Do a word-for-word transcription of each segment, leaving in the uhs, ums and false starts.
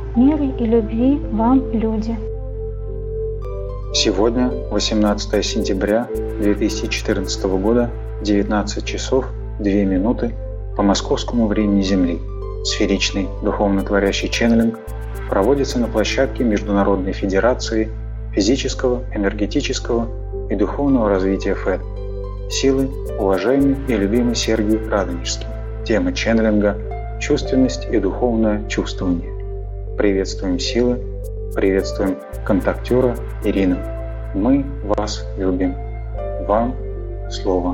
Мира и любви вам, люди! Сегодня, восемнадцатое сентября две тысячи четырнадцатого года, девятнадцать часов две минуты по московскому времени Земли. Сферичный духовно-творящий ченнелинг проводится на площадке Международной Федерации физического, энергетического и духовного развития ФЭД. Силы, уважаемый и любимый Сергий Радонежский. Тема ченнелинга – чувственность и духовное чувствование. Приветствуем силы, приветствуем контактера Ирину. Мы вас любим. Вам слово.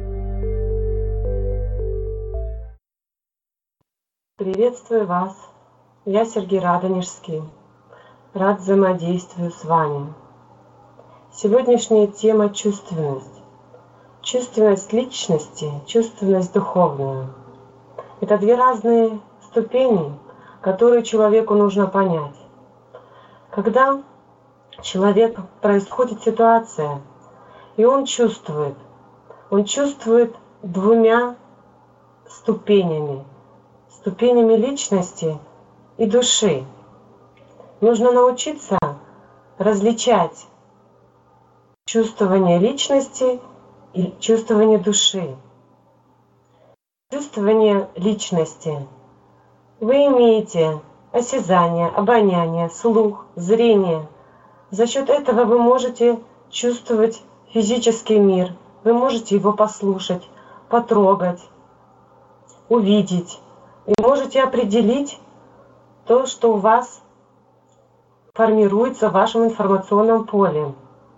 Приветствую вас. Я Сергий Радонежский. Рад взаимодействию с вами. Сегодняшняя тема – чувственность. Чувственность личности, чувственность духовную. Это две разные ступени, которые человеку нужно понять. Когда человек происходит ситуация, и он чувствует, он чувствует двумя ступенями, ступенями личности и души. Нужно научиться различать чувствование личности и чувствование души. Чувствование личности. Вы имеете осязание, обоняние, слух, зрение. За счет этого вы можете чувствовать физический мир. Вы можете его послушать, потрогать, увидеть. И можете определить то, что у вас формируется в вашем информационном поле.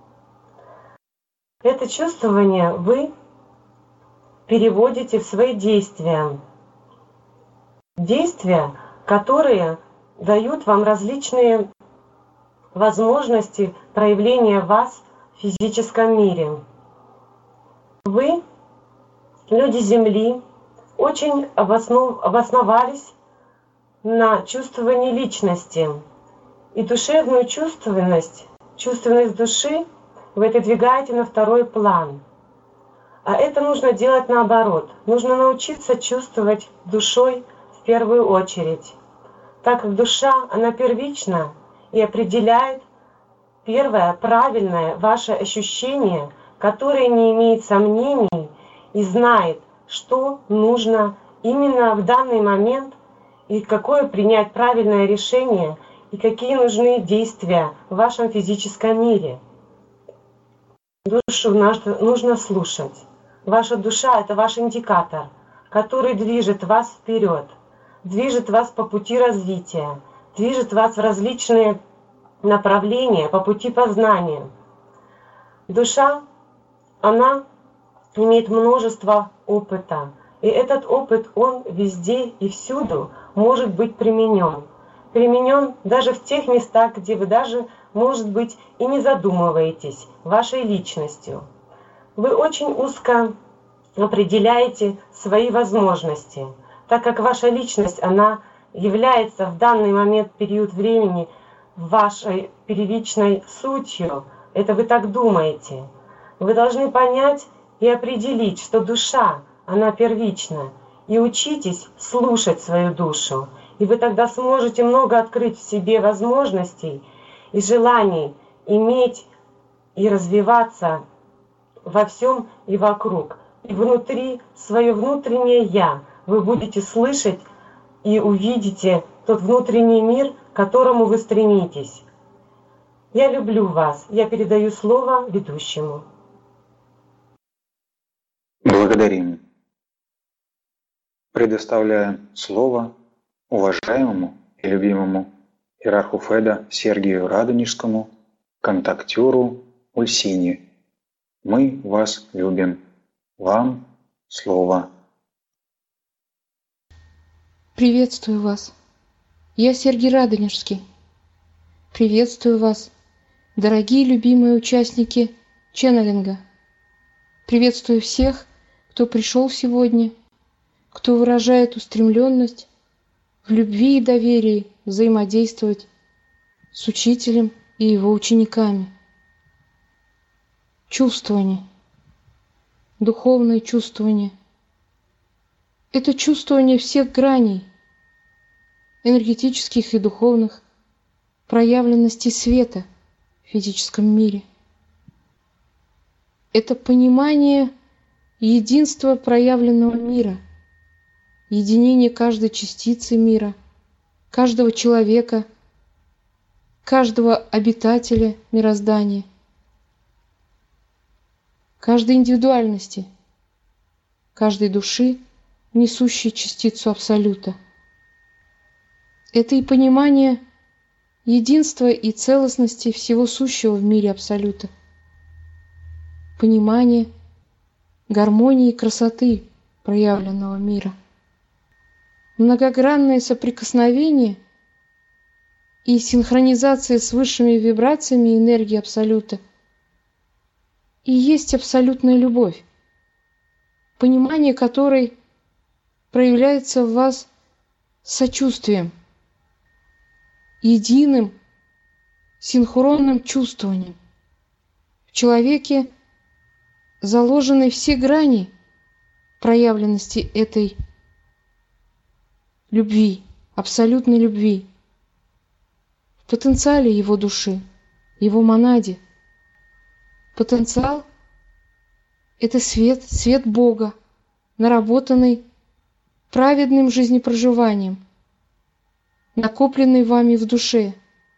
Это чувствование вы переводите в свои действия. Действия, которые дают вам различные возможности проявления вас в физическом мире. Вы, люди Земли, очень обоснов... обосновались на чувствовании личности. И душевную чувственность, чувственность души вы отодвигаете на второй план. А это нужно делать наоборот. Нужно научиться чувствовать душой в первую очередь, так как душа, она первична и определяет первое правильное ваше ощущение, которое не имеет сомнений и знает, что нужно именно в данный момент и какое принять правильное решение и какие нужны действия в вашем физическом мире. Душу нужно слушать. Ваша душа — это ваш индикатор, который движет вас вперед, движет вас по пути развития, движет вас в различные направления, по пути познания. Душа, она имеет множество опыта, и этот опыт, он везде и всюду может быть применен. Применен даже в тех местах, где вы даже, может быть, и не задумываетесь вашей личностью. Вы очень узко определяете свои возможности, так как ваша личность, она является в данный момент, период времени, вашей первичной сутью. Это вы так думаете. Вы должны понять и определить, что душа, она первична. И учитесь слушать свою душу. И вы тогда сможете много открыть в себе возможностей и желаний иметь и развиваться во всем и вокруг. И внутри, свое внутреннее «я» вы будете слышать и увидите тот внутренний мир, к которому вы стремитесь. Я люблю вас. Я передаю слово ведущему. Благодарим. Предоставляем слово уважаемому и любимому иерарху ФЭДа Сергию Радонежскому, контактеру Ульсине. Мы вас любим. Вам слово. Приветствую вас. Я Сергий Радонежский. Приветствую вас, дорогие любимые участники ченнелинга. Приветствую всех, кто пришел сегодня, кто выражает устремленность в любви и доверии взаимодействовать с учителем и его учениками. Чувствование, духовное чувствование – это чувствование всех граней энергетических и духовных проявленности света в физическом мире. Это понимание единства проявленного мира, единение каждой частицы мира, каждого человека, каждого обитателя мироздания, каждой индивидуальности, каждой души, несущей частицу Абсолюта. Это и понимание единства и целостности всего сущего в мире Абсолюта, понимание гармонии и красоты проявленного мира, многогранное соприкосновение и синхронизация с высшими вибрациями энергии Абсолюта и есть абсолютная любовь, понимание которой проявляется в вас сочувствием, единым синхронным чувствованием. В человеке заложены все грани проявленности этой любви, абсолютной любви, в потенциале его души, его монаде. Потенциал — это свет, свет Бога, наработанный праведным жизнепроживанием, накопленный вами в душе,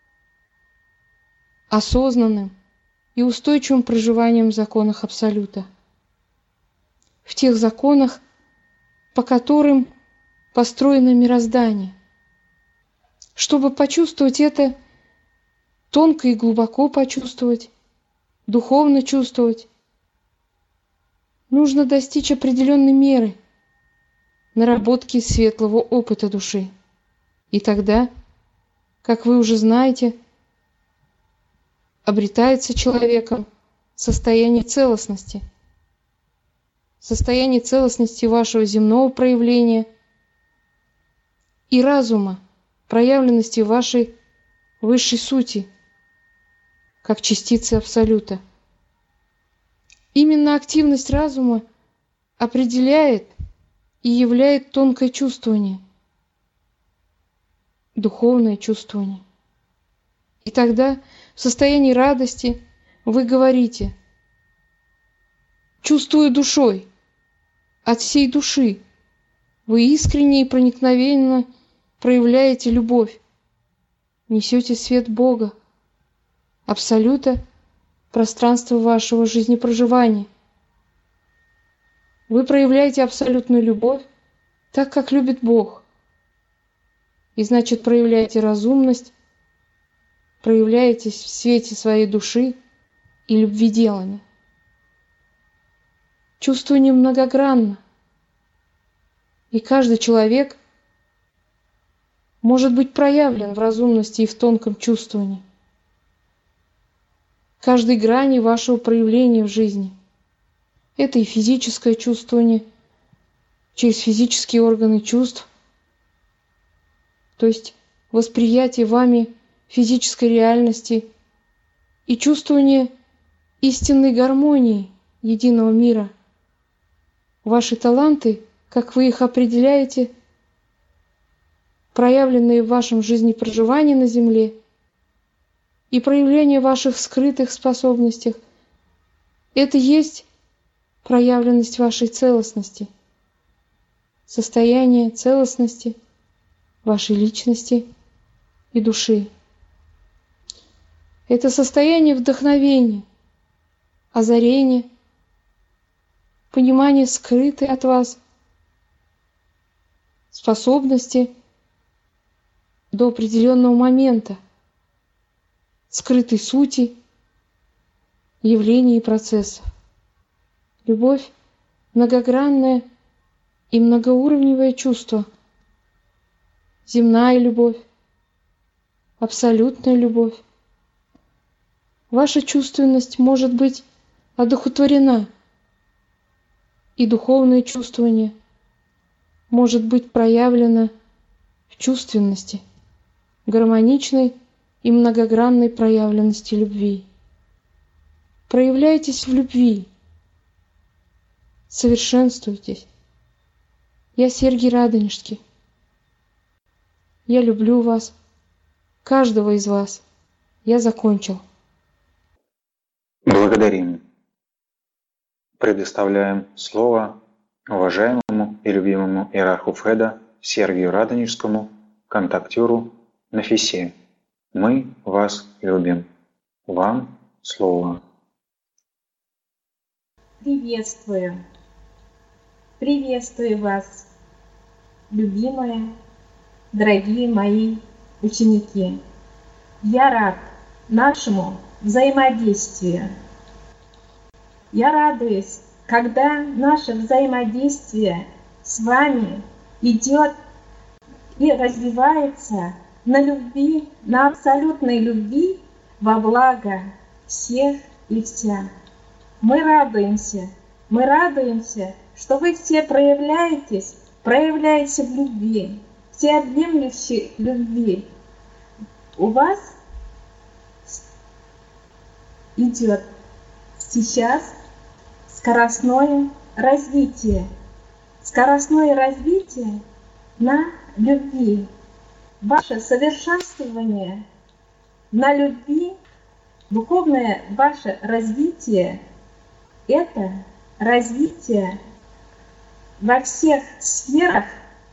осознанным и устойчивым проживанием в законах Абсолюта, в тех законах, по которым построено мироздание. Чтобы почувствовать это, тонко и глубоко почувствовать, духовно чувствовать, нужно достичь определенной меры наработки светлого опыта души. И тогда, как вы уже знаете, обретается человеком состояние целостности, состояние целостности вашего земного проявления и разума, проявленности вашей высшей сути, как частицы Абсолюта. Именно активность разума определяет и являет тонкое чувствование, духовное чувствование. И тогда в состоянии радости вы говорите: чувствую душой, от всей души. Вы искренне и проникновенно проявляете любовь, несете свет Бога, Абсолюта, пространство вашего жизнепроживания. Вы проявляете абсолютную любовь, так как любит Бог. И значит, проявляете разумность, проявляетесь в свете своей души и любви делания. Чувствование многогранно, и каждый человек может быть проявлен в разумности и в тонком чувствовании, каждой грани вашего проявления в жизни. Это и физическое чувствование через физические органы чувств, то есть восприятие вами физической реальности и чувствование истинной гармонии единого мира. Ваши таланты, как вы их определяете, проявленные в вашем жизнепроживании на Земле, и проявление ваших скрытых способностей, это есть проявленность вашей целостности, состояние целостности вашей личности и души. Это состояние вдохновения, озарения, понимания скрытой от вас способности до определенного момента, скрытой сути, явлений и процессов. Любовь — многогранное и многоуровневое чувство. Земная любовь, абсолютная любовь. Ваша чувственность может быть одухотворена, и духовное чувствование может быть проявлено в чувственности, гармоничной и многогранной проявленности любви. Проявляйтесь в любви, совершенствуйтесь. Я Сергий Радонежский. Я люблю вас, каждого из вас. Я закончил. Благодарим. Предоставляем слово уважаемому и любимому иерарху Феда Сергию Радонежскому, контактеру Нафисе. Мы вас любим. Вам слово. Приветствую. Приветствую вас, любимые, дорогие мои ученики. Я рад нашему взаимодействию. Я радуюсь, когда наше взаимодействие с вами идет и развивается на любви, на абсолютной любви во благо всех и вся. Мы радуемся, мы радуемся, что вы все проявляетесь, проявляете в любви, всеобъемлющей любви. У вас идет сейчас скоростное развитие, скоростное развитие на любви. Ваше совершенствование на любви, духовное ваше развитие – это развитие во всех сферах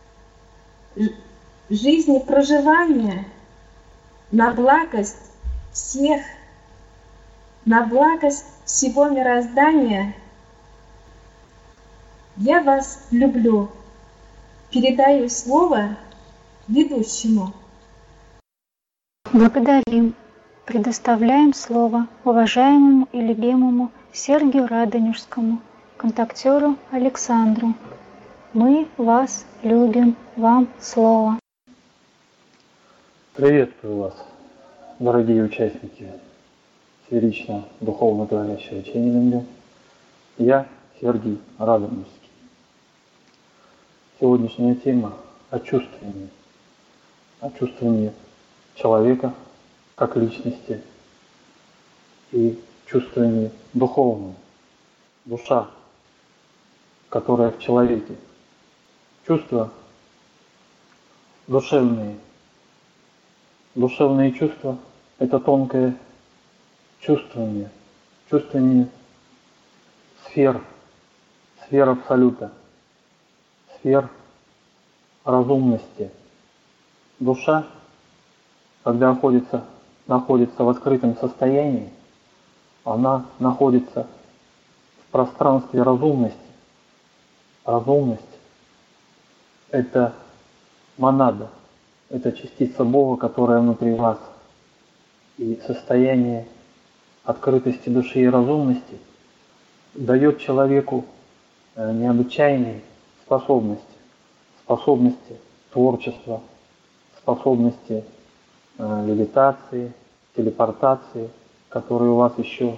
жизни проживания на благость всех, на благость всего мироздания. Я вас люблю. Передаю слово ведущему. Благодарим. Предоставляем слово уважаемому и любимому Сергию Радонежскому, контактеру Александру. Мы вас любим. Вам слово. Приветствую вас, дорогие участники сферично духовно творящего ченнелинга. Я Сергий Радонежский. Сегодняшняя тема о чувствовании, о чувствовании человека как личности и чувствовании духовном, душа, которая в человеке. Чувства душевные. Душевные чувства – это тонкое чувствование, чувствование сфер, сфер абсолюта, сфер разумности. Душа, когда находится, находится в открытом состоянии, она находится в пространстве разумности. Разумность – это монада, это частица Бога, которая внутри вас. И состояние открытости души и разумности дает человеку необычайные способности, способности творчества, способности э, левитации, телепортации, которые у вас еще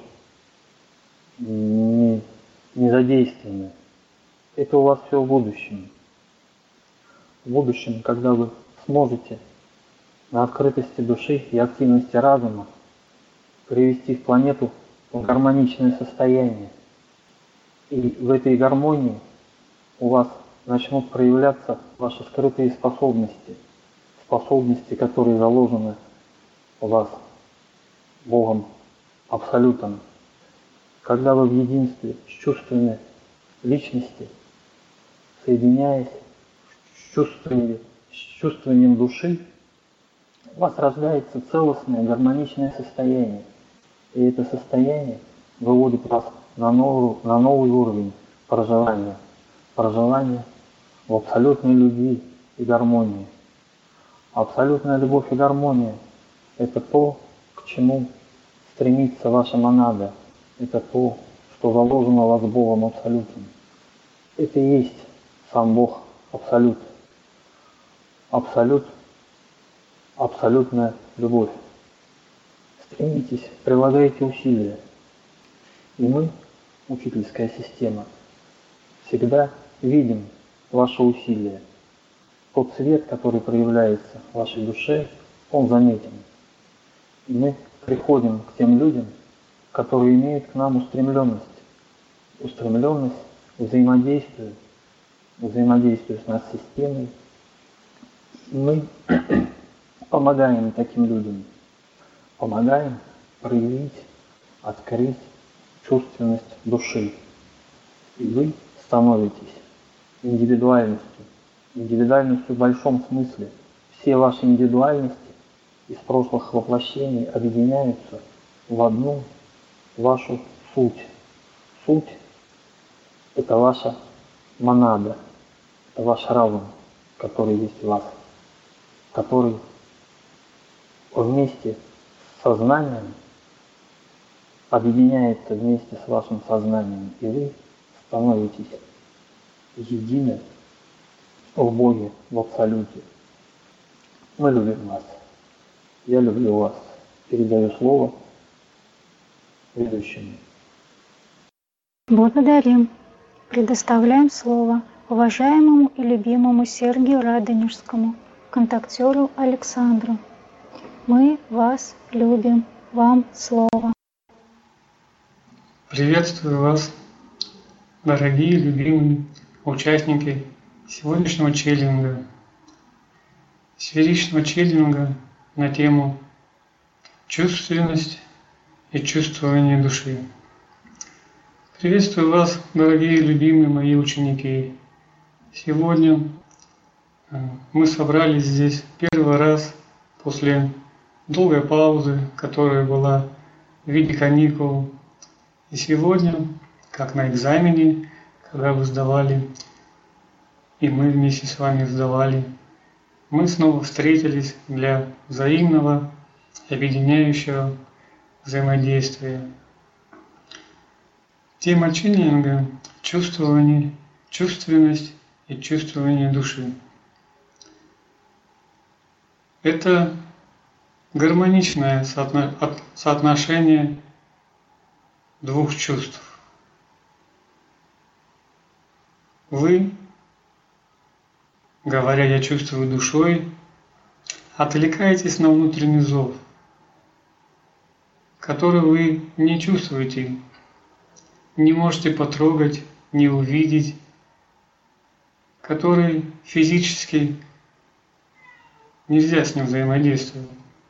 не, не задействованы. Это у вас все в будущем. В будущем, когда вы сможете на открытости души и активности разума привести в планету в гармоничное состояние. И в этой гармонии у вас начнут проявляться ваши скрытые способности, способности, которые заложены у вас Богом Абсолютом. Когда вы в единстве с чувствами личности, соединяясь с чувствами, с чувствованием души, у вас рождается целостное, гармоничное состояние. И это состояние выводит вас на новый, на новый уровень проживания. Проживания в абсолютной любви и гармонии. Абсолютная любовь и гармония – это то, к чему стремится ваша монада. Это то, что заложено у вас Богом Абсолютом. Это и есть сам Бог Абсолют. Абсолют – абсолютная любовь. Стремитесь, прилагайте усилия. И мы, учительская система, всегда видим ваши усилия. Тот свет, который проявляется в вашей душе, он заметен. И мы приходим к тем людям, которые имеют к нам устремленность. Устремленность взаимодействия, взаимодействия с нашей системой. Мы помогаем таким людям, помогаем проявить, открыть чувственность души. И вы становитесь индивидуальностью, индивидуальностью в большом смысле. Все ваши индивидуальности из прошлых воплощений объединяются в одну вашу суть. Суть – это ваша монада, это ваш разум, который есть в вас, который вместе с сознанием объединяется вместе с вашим сознанием, и вы становитесь едины в Боге, в Абсолюте. Мы любим вас. Я люблю вас. Передаю слово ведущему. Благодарим. Предоставляем слово уважаемому и любимому Сергию Радонежскому, контактеру Александру. Мы вас любим. Вам слово. Приветствую вас, дорогие, любимые участники сегодняшнего челленджа, сферичного челленджа на тему чувственность и чувствование души. Приветствую вас, дорогие, любимые мои ученики. Сегодня мы собрались здесь первый раз после долгой паузы, которая была в виде каникул. И сегодня, как на экзамене, когда вы сдавали, и мы вместе с вами сдавали, мы снова встретились для взаимного, объединяющего взаимодействия. Тема челленджа – чувствование, чувственность и чувствование души. Это гармоничное соотношение двух чувств. Вы, говоря «я чувствую душой», отвлекаетесь на внутренний зов, который вы не чувствуете, не можете потрогать, не увидеть, который физически нельзя с ним взаимодействовать.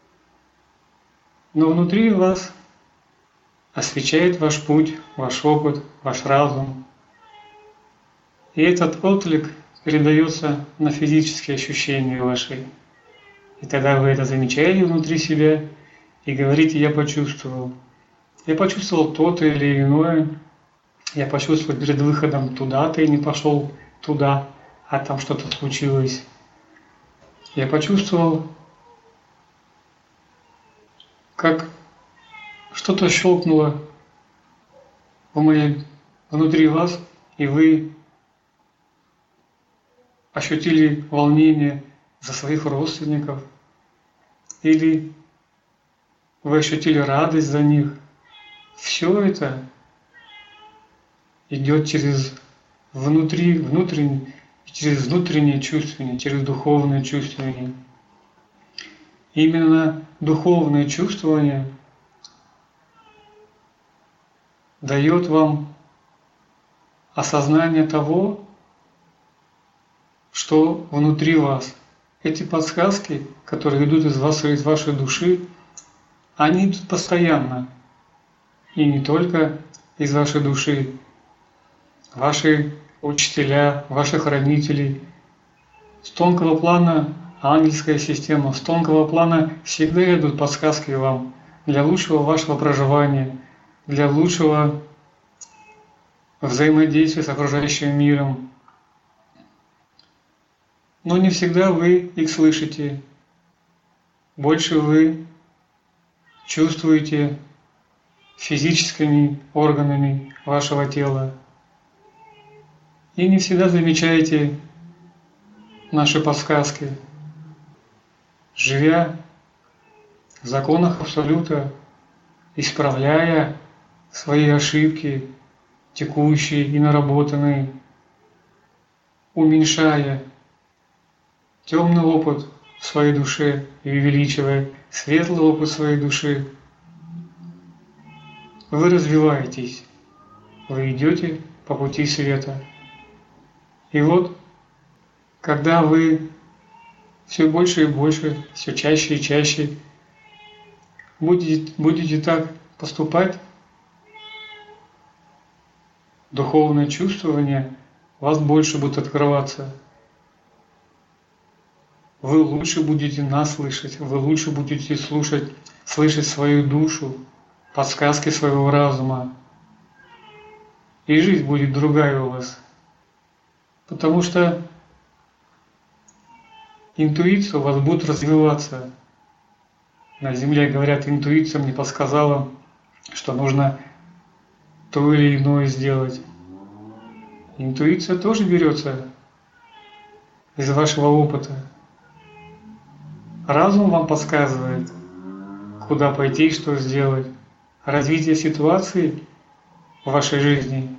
Но внутри вас освещает ваш путь, ваш опыт, ваш разум. И этот отклик передается на физические ощущения ваши. И тогда вы это замечаете внутри себя и говорите «я почувствовал». Я почувствовал то-то или иное. Я почувствовал перед выходом туда-то и не пошел туда, а там что-то случилось. Я почувствовал, как что-то щелкнуло в моей, внутри вас, и вы ощутили волнение за своих родственников, или вы ощутили радость за них. Все это идет через внутри, внутреннее, через внутреннее чувствование, через духовное чувствование. Именно духовное чувствование дает вам осознание того, что внутри вас. Эти подсказки, которые идут из вас, из вашей души, они идут постоянно. И не только из вашей души. Ваши учителя, ваши хранители. С тонкого плана ангельская система, с тонкого плана всегда идут подсказки вам для лучшего вашего проживания, для лучшего взаимодействия с окружающим миром. Но не всегда вы их слышите. Больше вы чувствуете физическими органами вашего тела. И не всегда замечаете наши подсказки. Живя в законах Абсолюта, исправляя свои ошибки, текущие и наработанные, уменьшая темный опыт в своей душе и увеличивая светлый опыт своей души, вы развиваетесь, вы идете по пути света. И вот, когда вы все больше и больше, все чаще и чаще будете, будете так поступать, духовное чувствование у вас больше будет открываться. Вы лучше будете нас слышать, вы лучше будете слушать, слышать свою душу, подсказки своего разума. И жизнь будет другая у вас. Потому что интуиция у вас будет развиваться. На Земле говорят, интуиция мне подсказала, что нужно то или иное сделать. Интуиция тоже берется из вашего опыта. Разум вам подсказывает, куда пойти и что сделать. Развитие ситуации в вашей жизни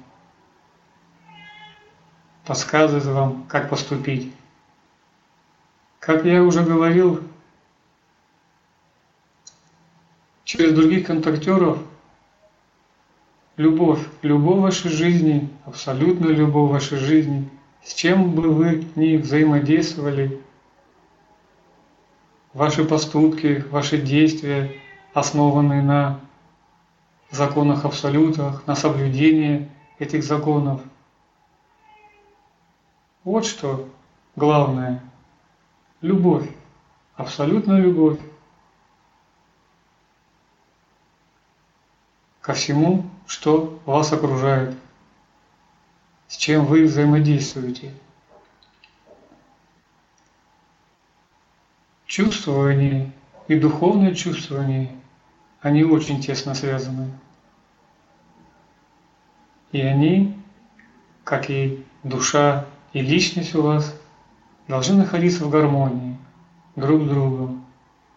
подсказывает вам, как поступить. Как я уже говорил, через других контактеров любовь, любовь в вашей жизни, абсолютная любовь в вашей жизни, с чем бы вы ни взаимодействовали, ваши поступки, ваши действия, основанные на законах абсолютах, на соблюдении этих законов. Вот что главное. Любовь, абсолютная любовь ко всему, что вас окружает, с чем вы взаимодействуете. Чувствование и духовное чувствование, они очень тесно связаны. И они, как и душа и личность у вас, должны находиться в гармонии друг с другом.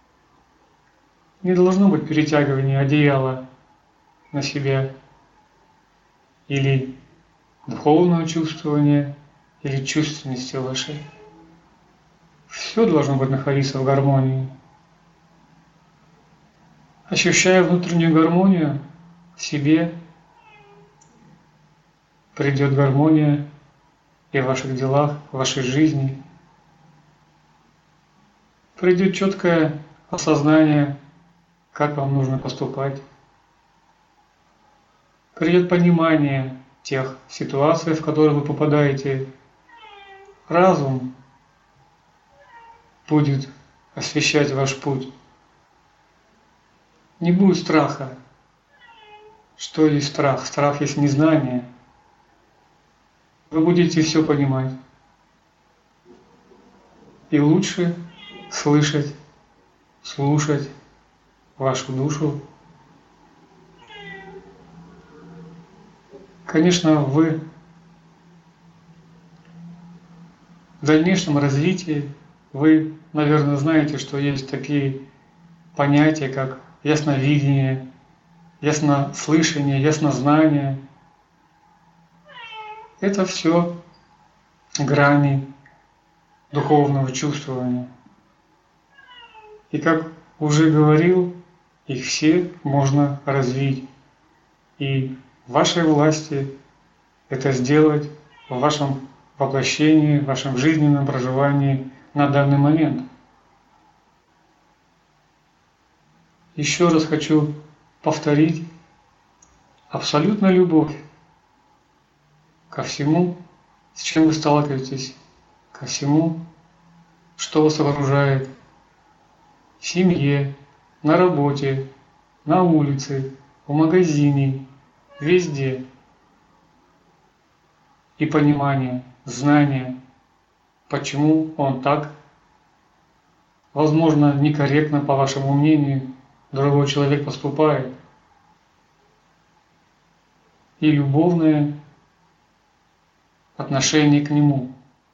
Не должно быть перетягивания одеяла на себя или духовного чувствования, или чувственности вашей. Все должно быть находиться в гармонии. Ощущая внутреннюю гармонию в себе, придет гармония и в ваших делах, в вашей жизни. Придет четкое осознание, как вам нужно поступать. Придет понимание тех ситуаций, в которые вы попадаете. Разум будет освещать ваш путь. Не будет страха. Что есть страх? Страх есть незнание. Вы будете все понимать. И лучше слышать, слушать вашу душу. Конечно, вы в дальнейшем развитии, вы, наверное, знаете, что есть такие понятия, как ясновидение, яснослышание, яснознание. Это все грани духовного чувствования. И как уже говорил, их все можно развить. И в вашей власти это сделать в вашем воплощении, в вашем жизненном проживании на данный момент. Еще раз хочу повторить, абсолютная любовь ко всему, с чем вы сталкиваетесь, ко всему, что вас окружает, в семье, на работе, на улице, в магазине, везде. И понимание, знание, почему он так, возможно, некорректно, по вашему мнению, другой человек поступает. И любовное отношение к нему.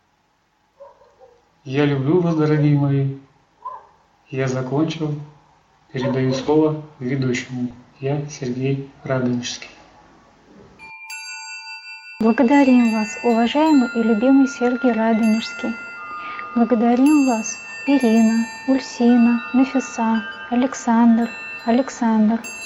Я люблю вас, дорогие мои. Я закончил. Передаю слово ведущему. Я Сергей Радонежский. Благодарим вас, уважаемый и любимый Сергий Радонежский. Благодарим вас, Ирина, Ульсина, Нафиса, Александр, Александр,